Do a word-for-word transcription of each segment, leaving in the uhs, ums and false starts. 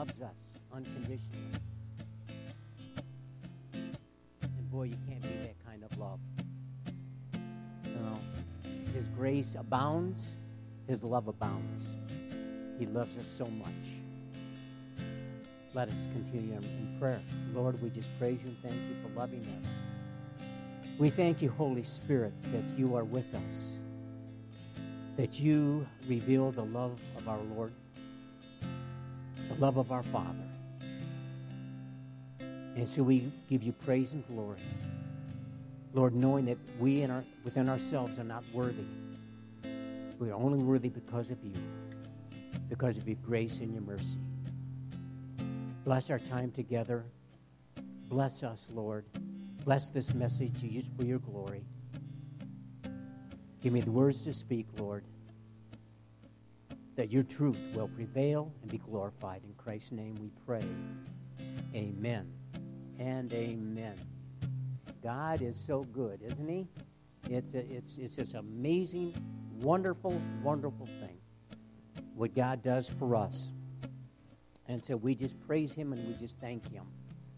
loves us unconditionally. And boy, you can't beat that kind of love. You know, His grace abounds, His love abounds. He loves us so much. Let us continue in prayer. Lord, we just praise you and thank you for loving us. We thank you, Holy Spirit, that you are with us, that you reveal the love of our Lord, the love of our Father. And so we give you praise and glory. Lord, knowing that we in our, within ourselves are not worthy. We are only worthy because of you, because of your grace and your mercy. Bless our time together. Bless us, Lord. Bless this message you use for your glory. Give me the words to speak, Lord, that your truth will prevail and be glorified. In Christ's name we pray. Amen and amen. God is so good, isn't he? It's a, it's it's this amazing, wonderful, wonderful thing, what God does for us. And so we just praise him and we just thank him.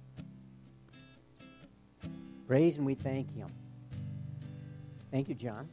Praise and we thank him. Thank you, John.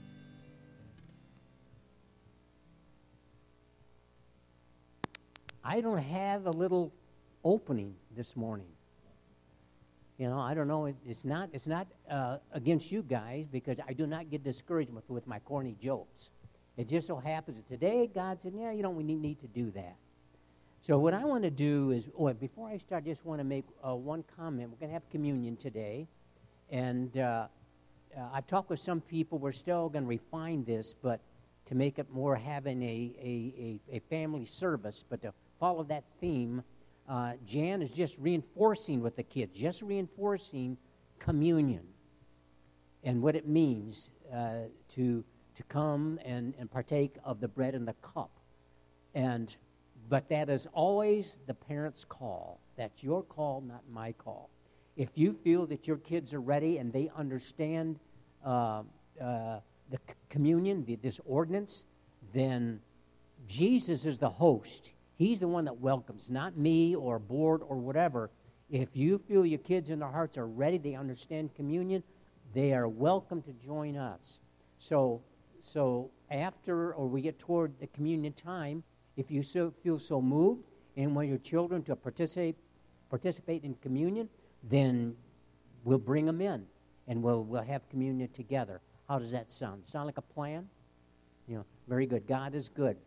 I don't have a little opening this morning. You know, I don't know. It, it's not. It's not uh, against you guys, because I do not get discouraged with, with my corny jokes. It just so happens that today God said, "Yeah, you don't need, need to do that." So what I want to do is, oh, before I start, I just want to make uh, one comment. We're going to have communion today, and uh, uh, I've talked with some people. We're still going to refine this, but to make it more having a a, a, a family service, but to follow that theme. Uh, Jan is just reinforcing with the kids, just reinforcing communion and what it means uh, to to come and, and partake of the bread and the cup. And but that is always the parents' call. That's your call, not my call. If you feel that your kids are ready and they understand uh, uh, the c- communion, the, this ordinance, then Jesus is the host. He's the one that welcomes, not me or board or whatever. If you feel your kids in their hearts are ready, they understand communion, they are welcome to join us. So, so after, or we get toward the communion time, if you so feel so moved and want your children to participate participate in communion, then we'll bring them in and we'll we'll have communion together. How does that sound? Sound like a plan? You know, very good. God is good.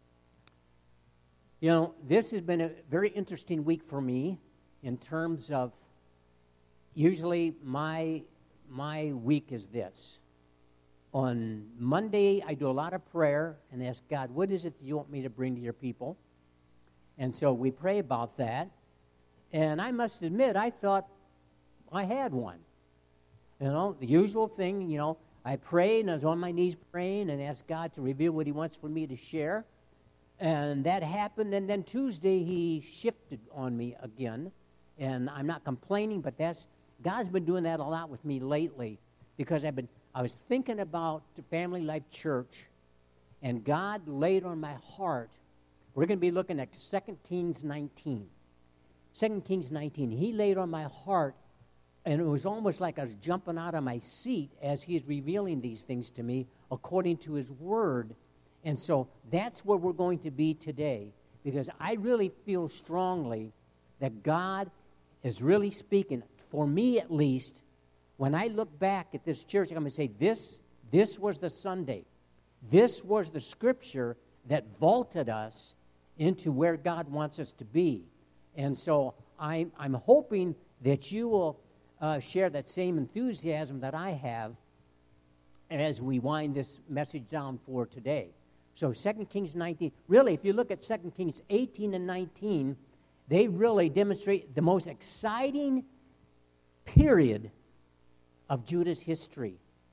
You know, this has been a very interesting week for me in terms of, usually my my week is this. On Monday, I do a lot of prayer and ask God, what is it that you want me to bring to your people? And so we pray about that. And I must admit, I thought I had one. You know, the usual thing, you know, I prayed and I was on my knees praying and asked God to reveal what he wants for me to share. And that happened, and then Tuesday he shifted on me again. And I'm not complaining, but that's God's been doing that a lot with me lately, because I've been I was thinking about the Family Life Church, and God laid on my heart. We're going to be looking at Second Kings nineteen. Second Kings nineteen. He laid on my heart, and it was almost like I was jumping out of my seat as he's revealing these things to me according to his word. And so that's where we're going to be today, because I really feel strongly that God is really speaking, for me at least. When I look back at this church, I'm going to say, this, this was the Sunday. This was the scripture that vaulted us into where God wants us to be. And so I'm, I'm hoping that you will uh, share that same enthusiasm that I have as we wind this message down for today. So Second Kings nineteen, really, if you look at Second Kings eighteen and nineteen, they really demonstrate the most exciting period of Judah's history.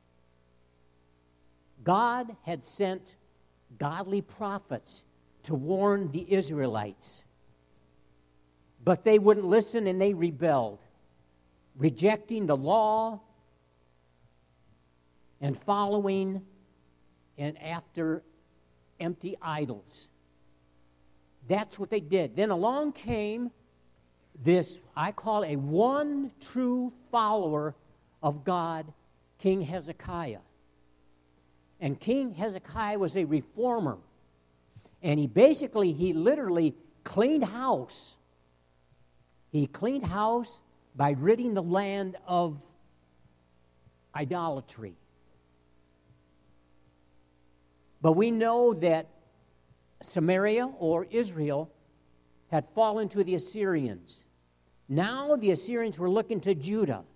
God had sent godly prophets to warn the Israelites, but they wouldn't listen and they rebelled, rejecting the law and following and after empty idols. that's what they did. Then along came this, I call a one true follower of God, King Hezekiah. And King Hezekiah was a reformer. And he basically, he literally cleaned house. He cleaned house by ridding the land of idolatry. But we know that Samaria, or Israel, had fallen to the Assyrians. Now the Assyrians were looking to Judah.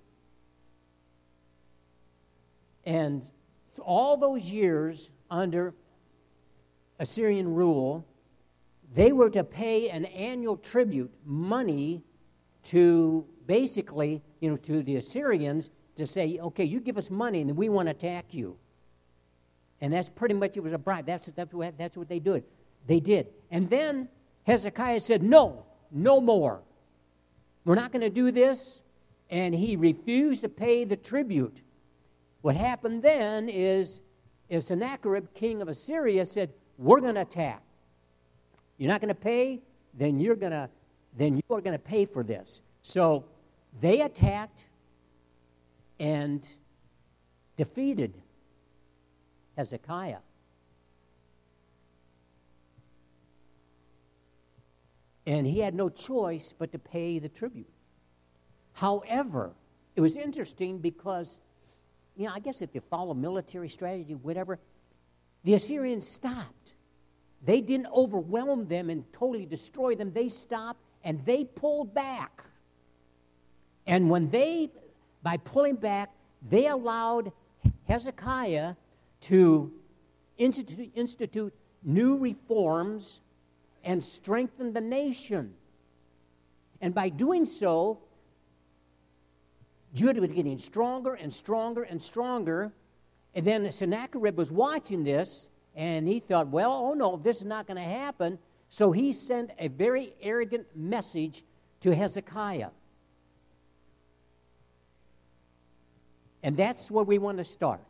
And all those years under Assyrian rule, they were to pay an annual tribute, money, to basically, you know, to the Assyrians to say, okay, you give us money and we want to attack you. And that's pretty much, it was a bribe. That's, that's, what, that's what they did. They did. And then Hezekiah said, no, no more. We're not going to do this. And he refused to pay the tribute. What happened then is, is Sennacherib, king of Assyria, said, we're going to attack. You're not going to pay, then you're going to, then you are going to pay for this. So they attacked and defeated Hezekiah. And he had no choice but to pay the tribute. However, it was interesting because, you know, I guess if you follow military strategy, whatever, the Assyrians stopped. They didn't overwhelm them and totally destroy them. They stopped and they pulled back. And when they, by pulling back, they allowed Hezekiah to institute, institute new reforms and strengthen the nation. And by doing so, Judah was getting stronger and stronger and stronger. And then Sennacherib was watching this, and he thought, well, oh no, this is not going to happen. So he sent a very arrogant message to Hezekiah. And that's where we want to start.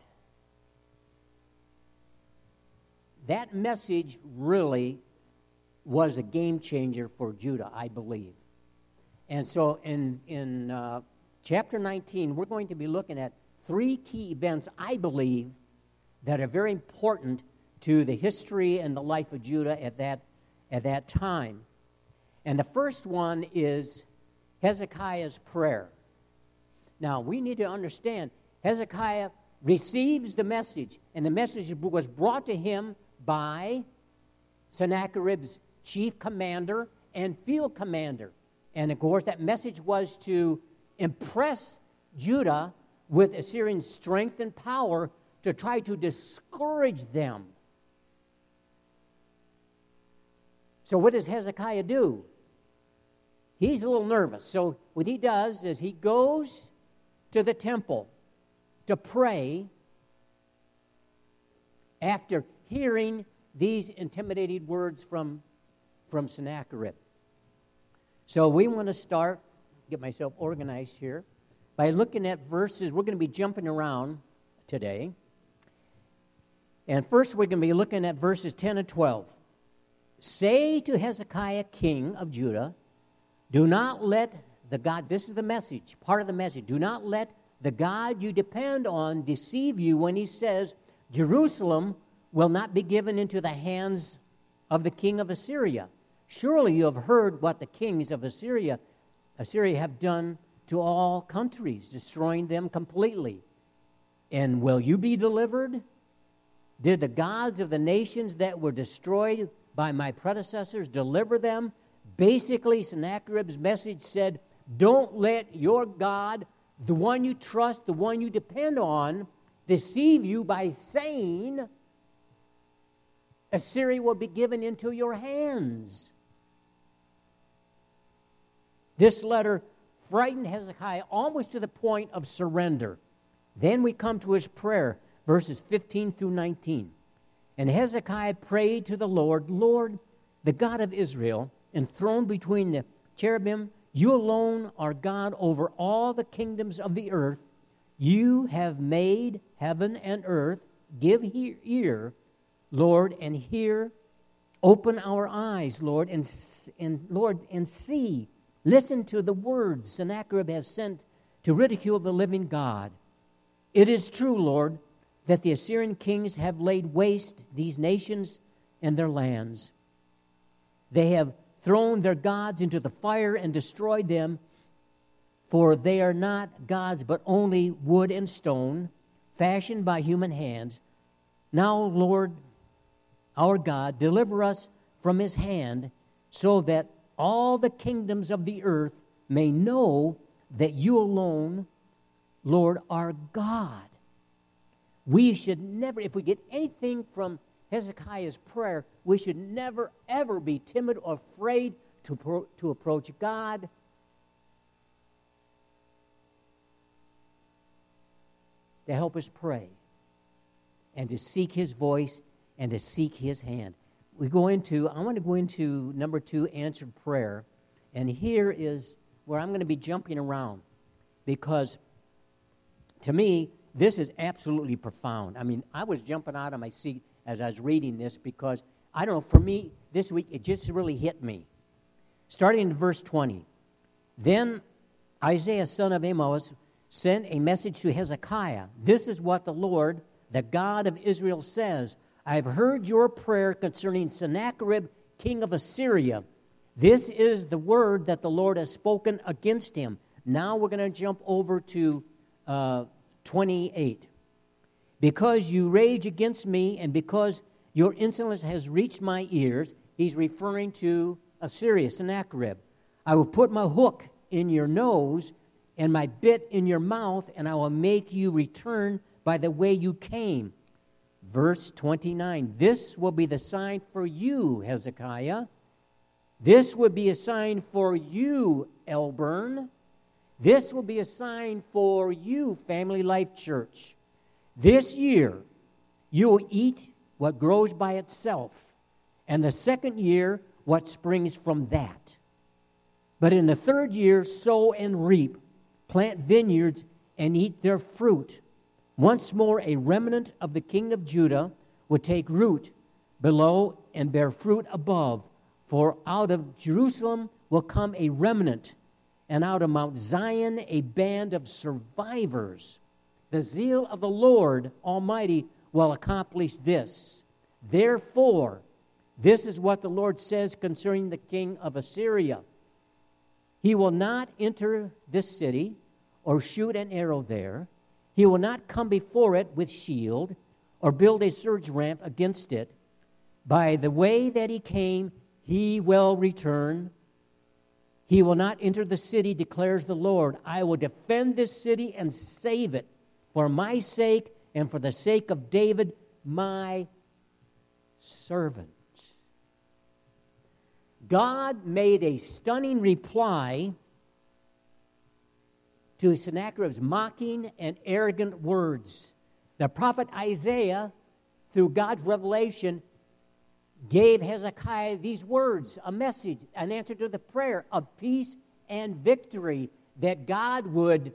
That message really was a game changer for Judah, I believe. And so in, in uh, chapter nineteen, we're going to be looking at three key events, I believe, that are very important to the history and the life of Judah at that, at that time. And the first one is Hezekiah's prayer. Now, we need to understand, Hezekiah receives the message, and the message was brought to him by Sennacherib's chief commander and field commander. And of course, that message was to impress Judah with Assyrian strength and power to try to discourage them. So what does Hezekiah do? He's a little nervous. So what he does is he goes to the temple to pray after hearing these intimidating words from, from Sennacherib. So we want to start, get myself organized here, by looking at verses. We're going to be jumping around today. And first we're going to be looking at verses ten and twelve. Say to Hezekiah, king of Judah, do not let the God, this is the message, part of the message, do not let the God you depend on deceive you when he says, Jerusalem will not be given into the hands of the king of Assyria. Surely you have heard what the kings of Assyria, Assyria have done to all countries, destroying them completely. And will you be delivered? Did the gods of the nations that were destroyed by my predecessors deliver them? Basically, Sennacherib's message said, don't let your God, the one you trust, the one you depend on, deceive you by saying Assyria will be given into your hands. This letter frightened Hezekiah almost to the point of surrender. Then we come to his prayer, verses fifteen through nineteen. And Hezekiah prayed to the Lord, Lord, the God of Israel, enthroned between the cherubim, you alone are God over all the kingdoms of the earth. You have made heaven and earth. Give ear, Lord, and hear Open our eyes, Lord, and, and Lord, and see. Listen to the words Sennacherib has sent to ridicule the living God. It is true, Lord, that the Assyrian kings have laid waste these nations and their lands. They have thrown their gods into the fire and destroyed them, for they are not gods, but only wood and stone, fashioned by human hands. Now, Lord, our God, deliver us from his hand, so that all the kingdoms of the earth may know that you alone, Lord, are God. We should never, if we get anything from Hezekiah's prayer, we should never, ever be timid or afraid to, pro, to approach God. To help us pray and to seek his voice and to seek his hand. We go into, I want to go into number two, answered prayer. And here is where I'm going to be jumping around, because to me, this is absolutely profound. I mean, I was jumping out of my seat as I was reading this, because, I don't know, for me, this week, it just really hit me. Starting in verse twenty. Then Isaiah, son of Amos, sent a message to Hezekiah. This is what the Lord, the God of Israel, says. I have heard your prayer concerning Sennacherib, king of Assyria. This is the word that the Lord has spoken against him. Now we're going to jump over to uh, twenty-eight. Because you rage against me, and because your insolence has reached my ears, he's referring to Assyria, Sennacherib. I will put my hook in your nose and my bit in your mouth, and I will make you return by the way you came. Verse twenty-nine, this will be the sign for you, Hezekiah. This would be a sign for you, Elburn. This will be a sign for you, Family Life Church. This year, you will eat what grows by itself, and the second year, what springs from that. But in the third year, sow and reap, plant vineyards, and eat their fruit. Once more, a remnant of the king of Judah would take root below and bear fruit above. For out of Jerusalem will come a remnant, and out of Mount Zion a band of survivors. The zeal of the Lord Almighty will accomplish this. Therefore, this is what the Lord says concerning the king of Assyria. He will not enter this city or shoot an arrow there. He will not come before it with shield or build a surge ramp against it. By the way that he came, he will return. He will not enter the city, declares the Lord. I will defend this city and save it for my sake and for the sake of David, my servant. God made a stunning reply to Sennacherib's mocking and arrogant words. The prophet Isaiah, through God's revelation, gave Hezekiah these words, a message, an answer to the prayer of peace and victory, that God would,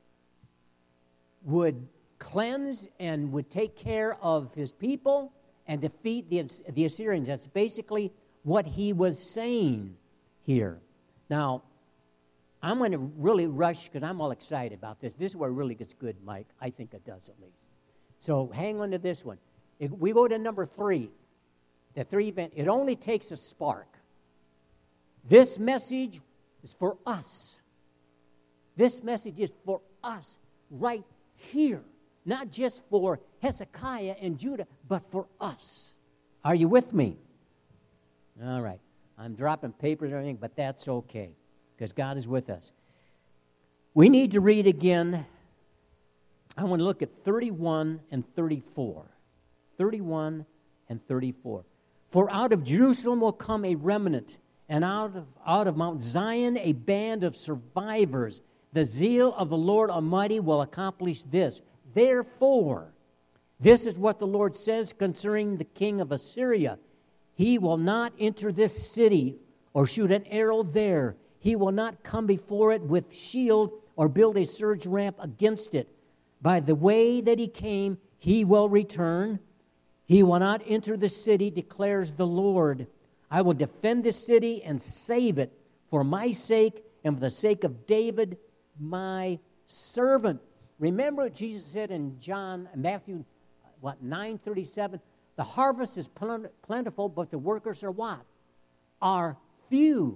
would cleanse and would take care of his people and defeat the, the Assyrians. That's basically what he was saying here. Now, I'm going to really rush because I'm all excited about this. This is where it really gets good, Mike. I think it does, at least. So hang on to this one. If we go to number three. The three event, it only takes a spark. This message is for us. This message is for us right here. Not just for Hezekiah and Judah, but for us. Are you with me? All right. I'm dropping papers and everything, but that's okay, because God is with us. We need to read again. I want to look at thirty-one and thirty-four. thirty-one and thirty-four. For out of Jerusalem will come a remnant, and out of, out of Mount Zion a band of survivors. The zeal of the Lord Almighty will accomplish this. Therefore, this is what the Lord says concerning the king of Assyria. He will not enter this city or shoot an arrow there. He will not come before it with shield or build a surge ramp against it. By the way that he came, he will return. He will not enter the city, declares the Lord. I will defend this city and save it for my sake and for the sake of David, my servant. Remember what Jesus said in John, Matthew, what, nine thirty-seven? The harvest is plentiful, but the workers are what? Are few.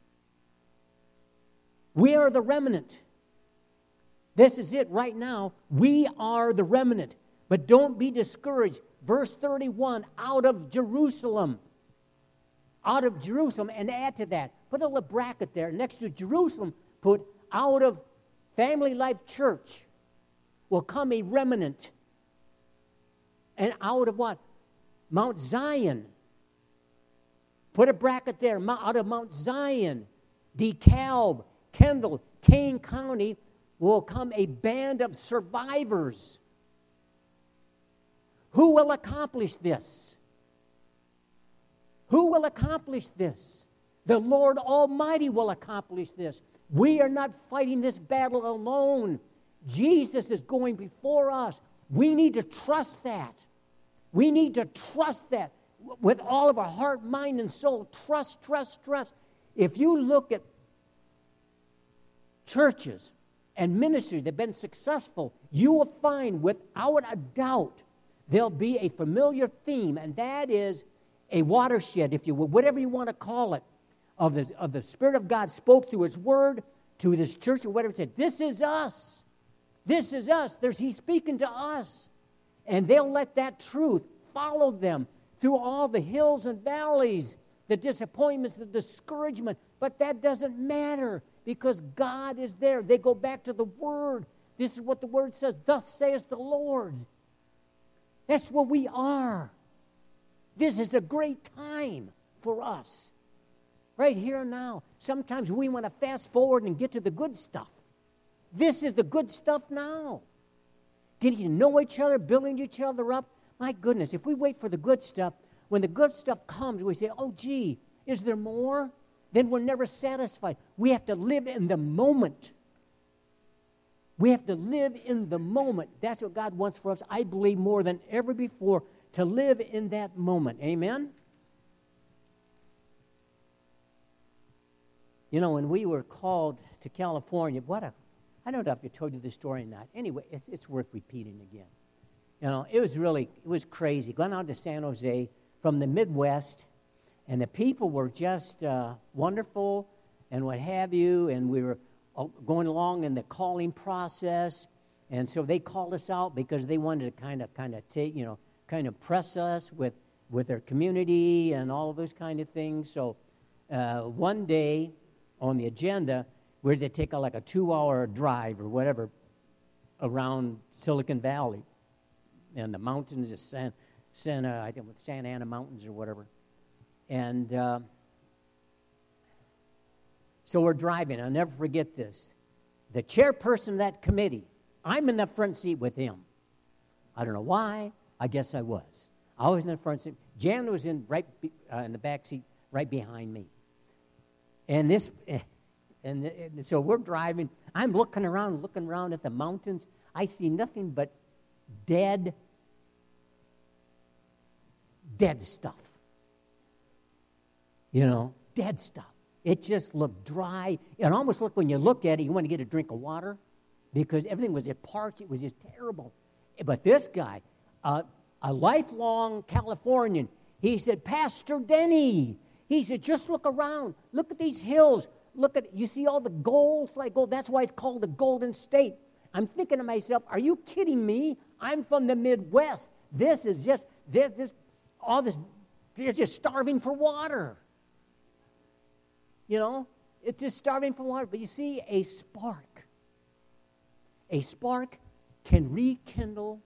We are the remnant. This is it right now. We are the remnant. But don't be discouraged. Verse thirty-one, out of Jerusalem. Out of Jerusalem, and add to that. Put a little bracket there. Next to Jerusalem, put out of Family Life Church will come a remnant. And out of what? Mount Zion. Put a bracket there. Out of Mount Zion, DeKalb, Kendall, Kane County will come a band of survivors. Who will accomplish this? Who will accomplish this? The Lord Almighty will accomplish this. We are not fighting this battle alone. Jesus is going before us. We need to trust that. We need to trust that with all of our heart, mind, and soul. Trust, trust, trust. If you look at churches and ministries that have been successful, you will find without a doubt there'll be a familiar theme, and that is a watershed, if you will, whatever you want to call it, of the, of the Spirit of God spoke through His Word to this church or whatever. It said, this is us. This is us. There's He's speaking to us. And they'll let that truth follow them through all the hills and valleys, the disappointments, the discouragement. But that doesn't matter because God is there. They go back to the Word. This is what the Word says. Thus saith the Lord. That's what we are. This is a great time for us. Right here and now. Sometimes we want to fast forward and get to the good stuff. This is the good stuff now. Getting to know each other, building each other up. My goodness, if we wait for the good stuff, when the good stuff comes, we say, oh, gee, is there more? Then we're never satisfied. We have to live in the moment. We have to live in the moment. That's what God wants for us, I believe, more than ever before, to live in that moment. Amen? You know, when we were called to California, what a, I don't know if I told you this story or not. Anyway, it's, it's worth repeating again. You know, it was really, it was crazy. Going out to San Jose from the Midwest, and the people were just uh, wonderful and what have you, and we were going along in the calling process, and so they called us out because they wanted to kind of, kind of take, you know, kind of press us with, with their community and all of those kind of things. So uh, one day on the agenda, we had to take a, like a two-hour drive or whatever around Silicon Valley and the mountains of San, Santa, I think, Santa Ana Mountains or whatever. And uh, so we're driving. I'll never forget this. The chairperson of that committee, I'm in the front seat with him. I don't know why. I guess I was. I was in the front seat. Jan was in right be, uh, in the back seat, right behind me. And this, and, and so we're driving. I'm looking around, looking around at the mountains. I see nothing but dead, dead stuff. You know, dead stuff. It just looked dry. It almost looked, when you look at it, you want to get a drink of water because everything was just parched. It was just terrible. But this guy, uh, a lifelong Californian, he said, Pastor Denny, he said, just look around. Look at these hills. Look at, you see all the gold, like gold. That's why it's called the Golden State. I'm thinking to myself, are you kidding me? I'm from the Midwest. This is just, this, this all this, they're just starving for water. You know, it's just starving for water. But you see, a spark, a spark can rekindle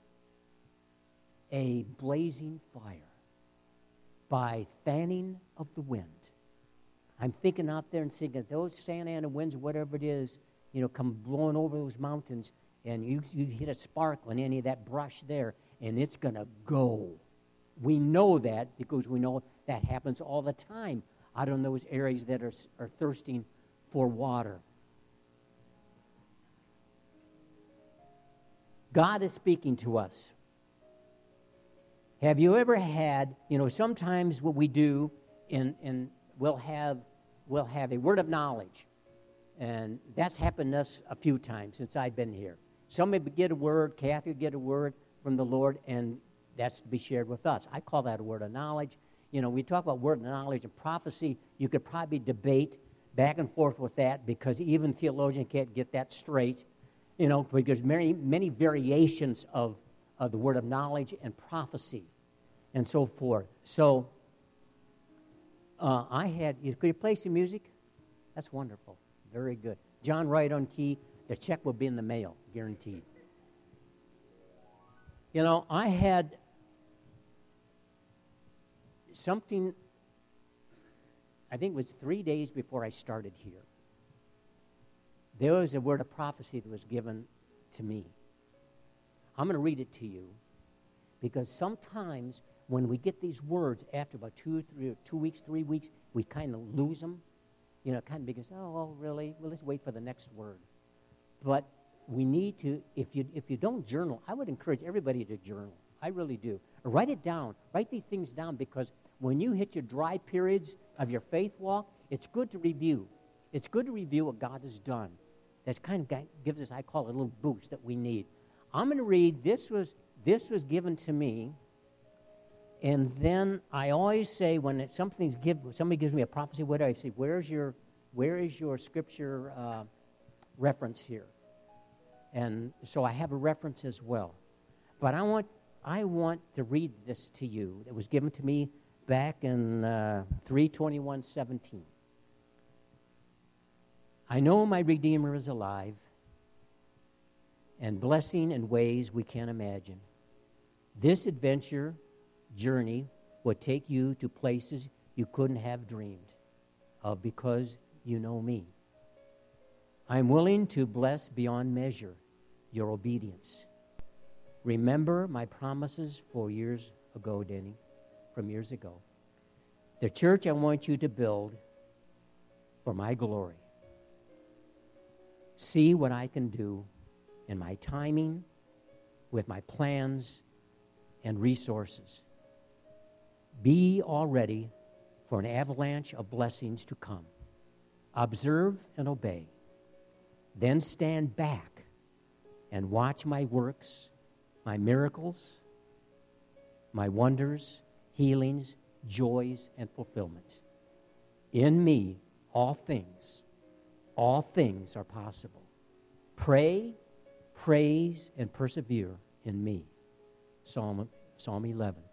a blazing fire by fanning of the wind. I'm thinking out there and thinking, those Santa Ana winds, whatever it is, you know, come blowing over those mountains, and you, you hit a spark on any of that brush there, and it's going to go. We know that because we know that happens all the time out in those areas that are, are thirsting for water. God is speaking to us. Have you ever had, you know, sometimes what we do, in, in we'll have we'll have a word of knowledge. And that's happened to us a few times since I've been here. Somebody would get a word, Kathy would get a word from the Lord, and that's to be shared with us. I call that a word of knowledge. You know, we talk about word of knowledge and prophecy. You could probably debate back and forth with that because even theologians can't get that straight. You know, because there's many, many variations of, of the word of knowledge and prophecy and so forth. So uh, I had, could you play some music? That's wonderful. Very good. John Wright on key. The check will be in the mail, guaranteed. You know, I had something, I think it was three days before I started here. There was a word of prophecy that was given to me. I'm going to read it to you because sometimes when we get these words after about two, three, two weeks, three weeks, we kind of lose them. You know, kind of because, oh, well, really? Well, let's wait for the next word. But we need to, if you if you don't journal, I would encourage everybody to journal. I really do. Or write it down. Write these things down because when you hit your dry periods of your faith walk, it's good to review. It's good to review what God has done. That's kind of gives us, I call it, a little boost that we need. I'm going to read, this was this was given to me, and then I always say when it, something's give, somebody gives me a prophecy, what do I say? Where's your, where is your scripture uh, reference here? And so I have a reference as well. But I want I want to read this to you. It was given to me back in uh, three twenty-one seventeen. I know my Redeemer is alive and blessing in ways we can't imagine. This adventure journey will take you to places you couldn't have dreamed of because you know me. I'm willing to bless beyond measure your obedience. Remember my promises for years ago, Denny, from years ago. The church I want you to build for my glory. See what I can do in my timing, with my plans and resources. Be all ready for an avalanche of blessings to come. Observe and obey. Then stand back and watch my works, my miracles, my wonders, healings, joys, and fulfillment. In me, all things, all things are possible. Pray, praise, and persevere in me. Psalm, Psalm eleven.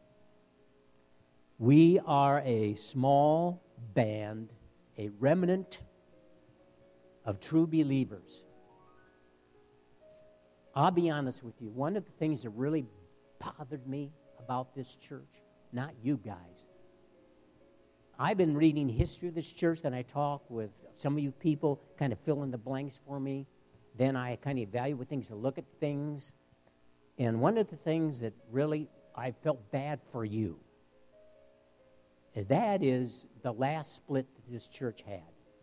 We are a small band, a remnant of true believers. I'll be honest with you. One of the things that really bothered me about this church, not you guys. I've been reading history of this church, then I talk with some of you people, kind of fill in the blanks for me. Then I kind of evaluate things and look at things. And one of the things that really I felt bad for you is that is the last split that this church had.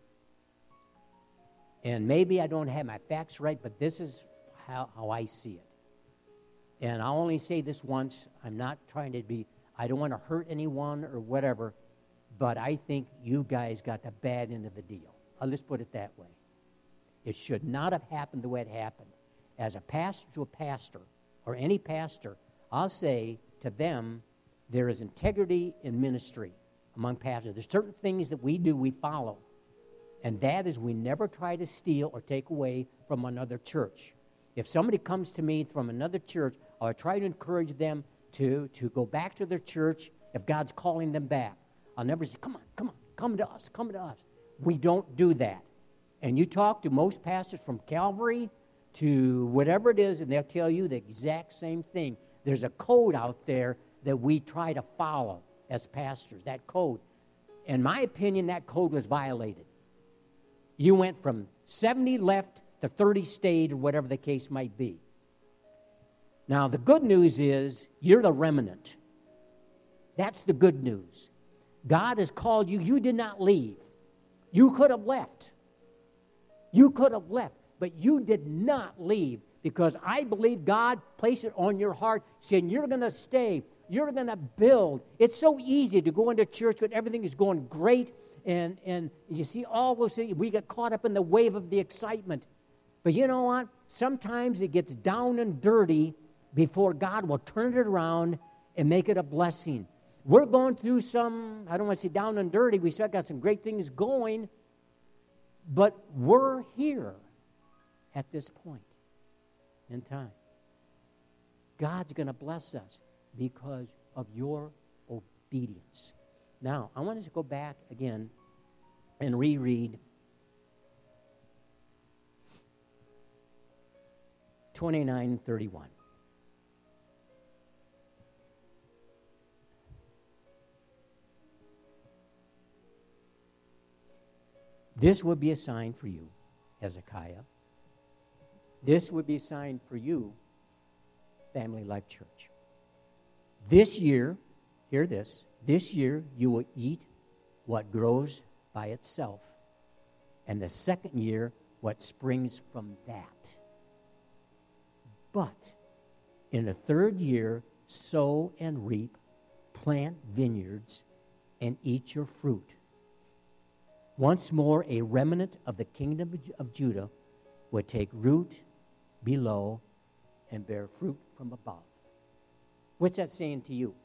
And maybe I don't have my facts right, but this is how, how I see it. And I'll only say this once. I'm not trying to be, I don't want to hurt anyone or whatever, but I think you guys got the bad end of the deal. I'll just put it that way. It should not have happened the way it happened. As a pastor to a pastor, or any pastor, I'll say to them, there is integrity in ministry among pastors. There's certain things that we do, we follow. And that is we never try to steal or take away from another church. If somebody comes to me from another church, I'll try to encourage them to, to go back to their church if God's calling them back. I'll never say, come on, come on, come to us, come to us. We don't do that. And you talk to most pastors from Calvary to whatever it is, and they'll tell you the exact same thing. There's a code out there that we try to follow as pastors, that code. In my opinion, that code was violated. You went from seventy left to thirty stayed, or whatever the case might be. Now, the good news is you're the remnant. That's the good news. God has called you. You did not leave. You could have left. You could have left, but you did not leave because I believe God placed it on your heart saying you're going to stay You're going to build. It's so easy to go into church when everything is going great, and, and you see all those things. We get caught up in the wave of the excitement. But you know what? Sometimes it gets down and dirty before God will turn it around and make it a blessing. We're going through some, I don't want to say down and dirty, we still got some great things going, but we're here at this point in time. God's going to bless us because of your obedience. Now, I want us to go back again and reread twenty-nine thirty-one. This would be a sign for you, Hezekiah. This would be a sign for you, Family Life Church. This year, hear this, this year you will eat what grows by itself, and the second year what springs from that. But in the third year, sow and reap, plant vineyards, and eat your fruit. Once more, a remnant of the kingdom of Judah would take root below and bear fruit from above. What's that saying to you?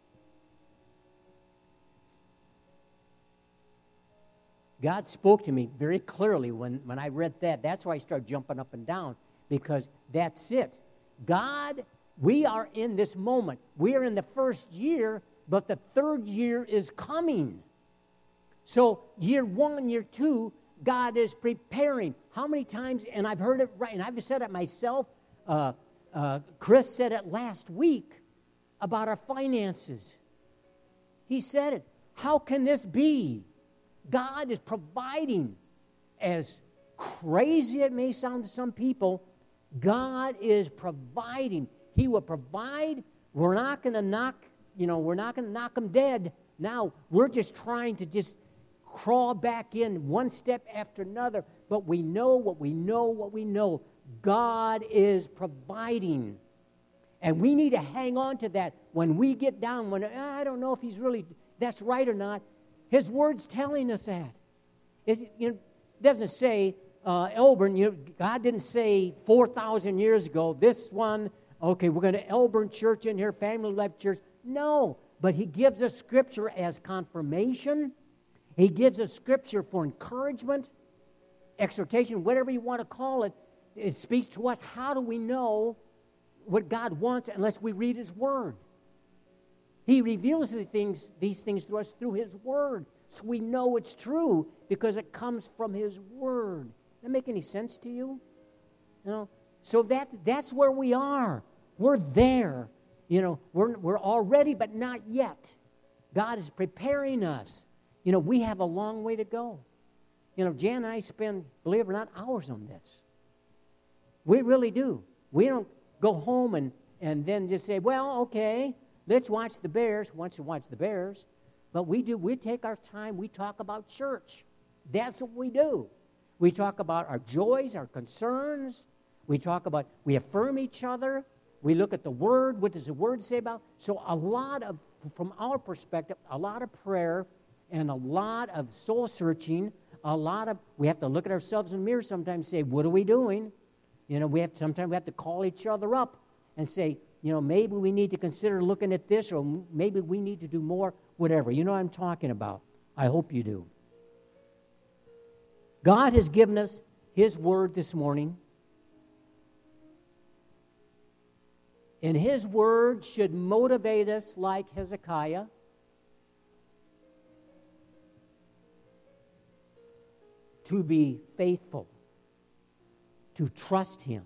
God spoke to me very clearly when, when I read that. That's why I started jumping up and down, because that's it. God, we are in this moment. We are in the first year, but the third year is coming. So year one, year two, God is preparing. How many times, and I've heard it right, and I've said it myself, uh, uh, Chris said it last week about our finances. He said it. How can this be? God is providing. As crazy it may sound to some people, God is providing. He will provide. We're not going to knock, you know, we're not going to knock them dead. Now, we're just trying to just crawl back in one step after another. But we know what we know, what we know. God is providing. And we need to hang on to that when we get down, when I don't know if he's really, that's right or not. His word's telling us that. It's, you know, it doesn't say, uh, Elburn, you know, God didn't say four thousand years ago, this one, okay, we're going to Elburn Church in here, Family Life Church. No, but he gives us Scripture as confirmation. He gives us Scripture for encouragement, exhortation, whatever you want to call it. It speaks to us. How do we know what God wants unless we read His Word? He reveals the things, these things to us through His Word. So we know it's true because it comes from His Word. Does that make any sense to you? You know? So that, that's where we are. We're there. You know, we're, we're already, but not yet. God is preparing us. You know, we have a long way to go. You know, Jan and I spend, believe it or not, hours on this. We really do. We don't go home and, and then just say, well, okay, let's watch the Bears. Once you watch the Bears. But we do, we take our time, we talk about church. That's what we do. We talk about our joys, our concerns. We talk about, we affirm each other. We look at the Word. What does the Word say about? So a lot of, from our perspective, a lot of prayer and a lot of soul searching, a lot of, we have to look at ourselves in the mirror sometimes and say, what are we doing? You know, we have sometimes we have to call each other up and say, you know, maybe we need to consider looking at this, or maybe we need to do more, whatever. You know what I'm talking about. I hope you do. God has given us His Word this morning. And His Word should motivate us like Hezekiah. To be faithful. To trust Him.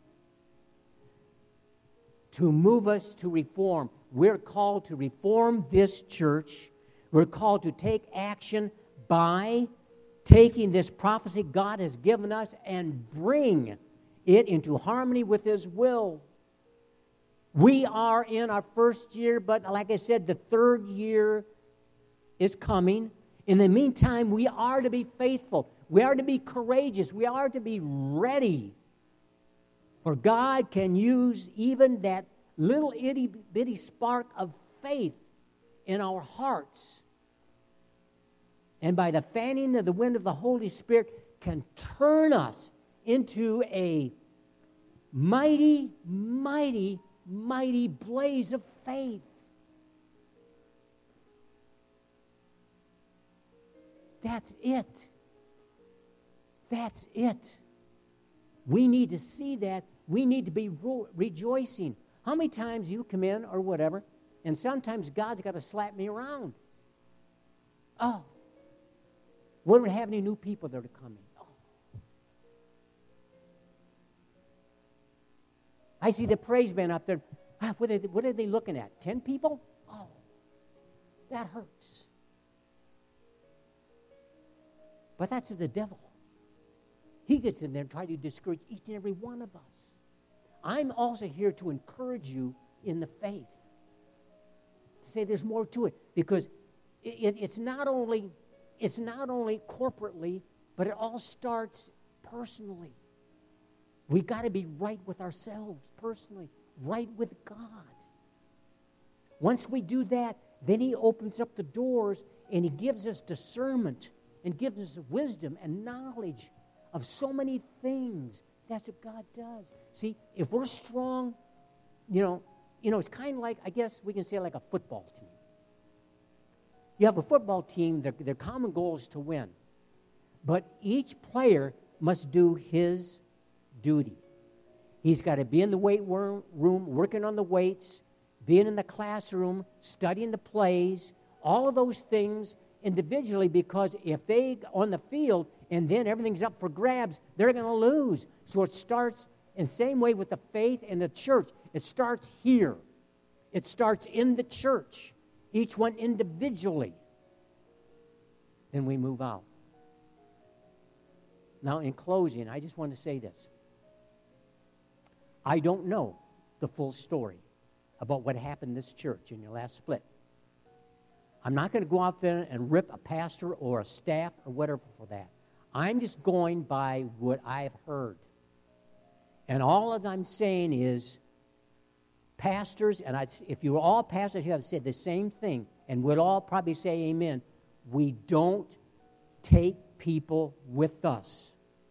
To move us to reform. We're called to reform this church. We're called to take action by taking this prophecy God has given us and bring it into harmony with His will. We are in our first year, but like I said, the third year is coming. In the meantime, we are to be faithful. We are to be courageous. We are to be ready. For God can use even that little itty-bitty spark of faith in our hearts, and by the fanning of the wind of the Holy Spirit can turn us into a mighty, mighty, mighty blaze of faith. That's it. That's it. We need to see that. We need to be ro- rejoicing. How many times you come in or whatever, and sometimes God's got to slap me around. Oh, we don't have any new people that are coming. Oh. I see the praise band up there. Ah, what, are they, what are they looking at? Ten people? Oh, that hurts. But that's the devil. He gets in there and tries to discourage each and every one of us. I'm also here to encourage you in the faith. To say there's more to it. Because it, it, it's not only it's not only corporately, but it all starts personally. We've got to be right with ourselves personally, right with God. Once we do that, then he opens up the doors and he gives us discernment and gives us wisdom and knowledge of so many things. That's what God does. See, if we're strong, you know, you know, it's kind of like, I guess we can say like a football team. You have a football team, their, their common goal is to win. But each player must do his duty. He's got to be in the weight room, working on the weights, being in the classroom, studying the plays, all of those things individually, because if they on the field and then everything's up for grabs, they're going to lose. So it starts in the same way with the faith and the church. It starts here. It starts in the church, each one individually. Then we move out. Now, in closing, I just want to say this. I don't know the full story about what happened in this church in your last split. I'm not going to go out there and rip a pastor or a staff or whatever for that. I'm just going by what I've heard. And all that I'm saying is, pastors, and I'd, if you were all pastors, you have said the same thing, and we'd all probably say amen. We don't take people with us.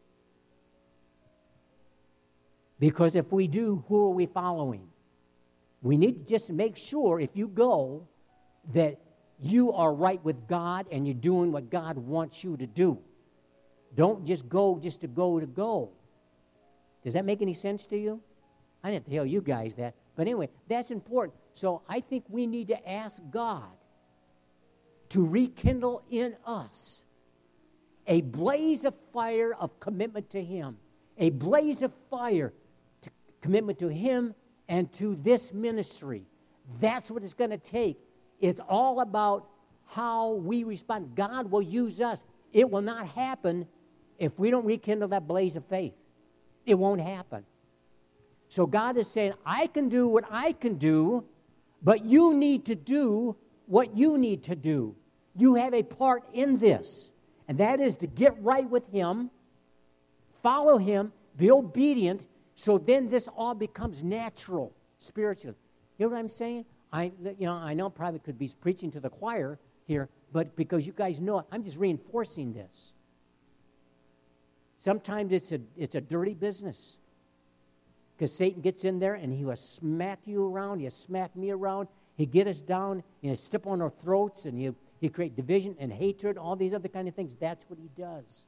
Because if we do, who are we following? We need to just make sure, if you go, that you are right with God and you're doing what God wants you to do. Don't just go just to go to go. Does that make any sense to you? I didn't tell you guys that. But anyway, that's important. So I think we need to ask God to rekindle in us a blaze of fire of commitment to Him. A blaze of fire to commitment to Him and to this ministry. That's what it's going to take. It's all about how we respond. God will use us. It will not happen if we don't rekindle that blaze of faith. It won't happen. So God is saying, I can do what I can do, but you need to do what you need to do. You have a part in this, and that is to get right with Him, follow Him, be obedient, so then this all becomes natural spiritually. You know what I'm saying? I, you know, I know probably could be preaching to the choir here, but because you guys know it, I'm just reinforcing this. Sometimes it's a it's a dirty business. Because Satan gets in there and he will smack you around, he'll smack me around, he'll get us down, and he'll step on our throats, and he'll, he'll create division and hatred, all these other kind of things. That's what he does.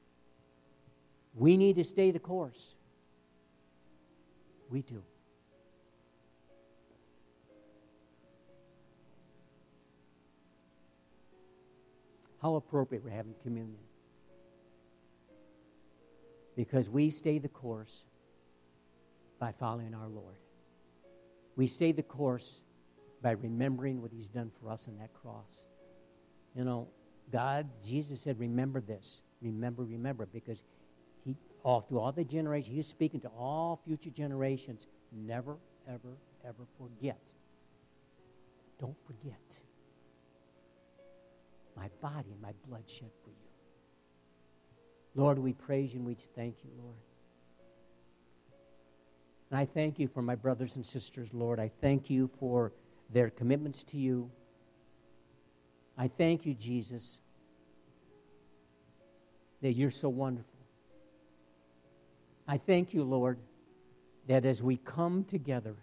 We need to stay the course. We do. How appropriate we're having communion. Because we stay the course by following our Lord. We stay the course by remembering what He's done for us on that cross. You know, God, Jesus said, remember this. Remember, remember, because He, all through all the generations, He is speaking to all future generations. Never, ever, ever forget. Don't forget my body and my blood shed for you. Lord, we praise you and we thank you, Lord. And I thank you for my brothers and sisters, Lord. I thank you for their commitments to you. I thank you, Jesus, that you're so wonderful. I thank you, Lord, that as we come together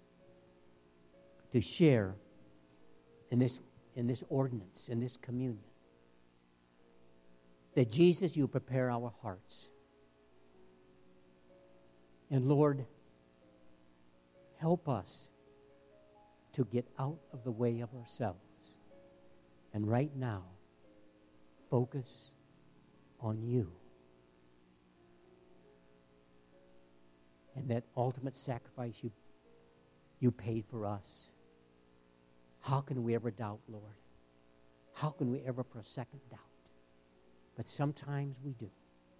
to share in this, in this ordinance, in this communion, that Jesus, you prepare our hearts. And Lord, help us to get out of the way of ourselves. And right now, focus on you. And that ultimate sacrifice you, you paid for us. How can we ever doubt, Lord? How can we ever for a second doubt? But sometimes we do.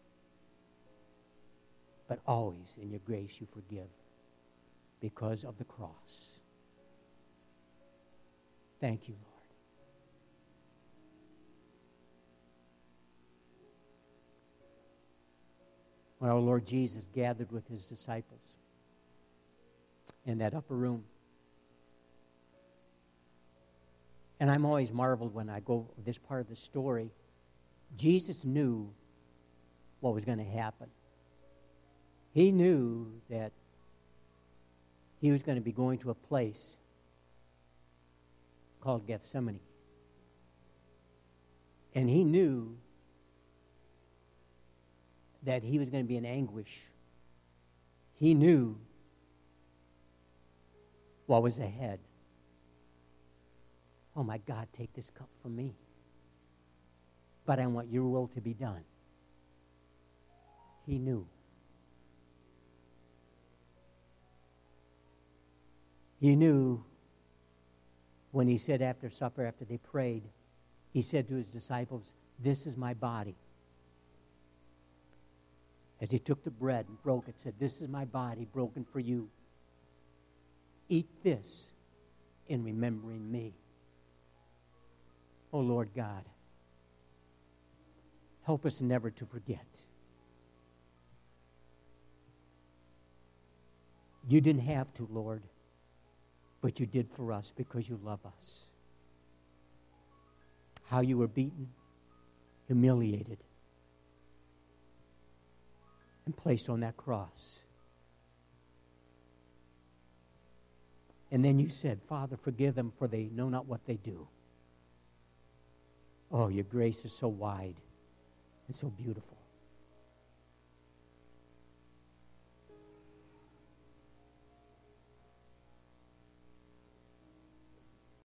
But always in your grace you forgive because of the cross. Thank you, Lord. When our Lord Jesus gathered with his disciples in that upper room, and I'm always marveled when I go this part of the story, Jesus knew what was going to happen. He knew that he was going to be going to a place called Gethsemane. And he knew that he was going to be in anguish. He knew what was ahead. Oh my God, take this cup from me. But I want your will to be done. He knew. He knew when he said after supper, after they prayed, he said to his disciples, "This is my body." As he took the bread and broke it, said, "This is my body broken for you. Eat this in remembering me." Oh, Lord God, help us never to forget. You didn't have to, Lord, but you did for us because you love us. How you were beaten, humiliated, and placed on that cross. And then you said, "Father, forgive them, for they know not what they do." Oh, your grace is so wide and so beautiful.